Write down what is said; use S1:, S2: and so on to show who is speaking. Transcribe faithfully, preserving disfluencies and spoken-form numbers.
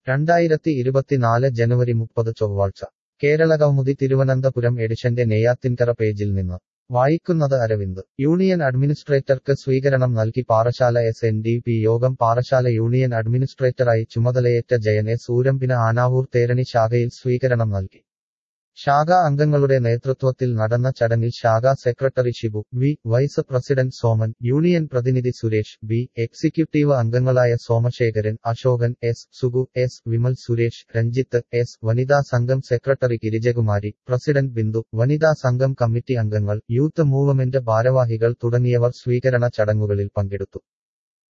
S1: രണ്ടായിരത്തി ഇരുപത്തിനാല് ജനുവരി മുപ്പത് ചൊവ്വാഴ്ച കേരളകൗമുദി തിരുവനന്തപുരം എഡിഷന്റെ നെയ്യാറ്റിൻകര പേജിൽ നിന്ന് വായിക്കുന്നത് അരവിന്ദ്. യൂണിയൻ അഡ്മിനിസ്ട്രേറ്റർക്ക് സ്വീകരണം നൽകി Parassala S N D P Yogam. Parassala union അഡ്മിനിസ്ട്രേറ്ററായി ചുമതലയേറ്റ ജയൻ എസ് ഊരമ്പിന് ആനാവൂർ തേരണി ശാഖയിൽ സ്വീകരണം നൽകി. ശാഖാ അംഗങ്ങളുടെ നേതൃത്വത്തിൽ നടന്ന ചടങ്ങിൽ ശാഖാ secretary Shibu V, vice president Soman, union പ്രതിനിധി സുരേഷ് ബി, എക്സിക്യൂട്ടീവ് അംഗങ്ങളായ Somasekharan, Ashokan S, Sugu S, Vimal Suresh, Ranjith S, വനിതാ സംഘം സെക്രട്ടറി ഗിരിജകുമാരി, പ്രസിഡന്റ് ബിന്ദു, വനിതാ സംഘം കമ്മിറ്റി അംഗങ്ങൾ, യൂത്ത് മൂവ്മെന്റ് ഭാരവാഹികൾ തുടങ്ങിയവർ സ്വീകരണ ചടങ്ങുകളിൽ പങ്കെടുത്തു.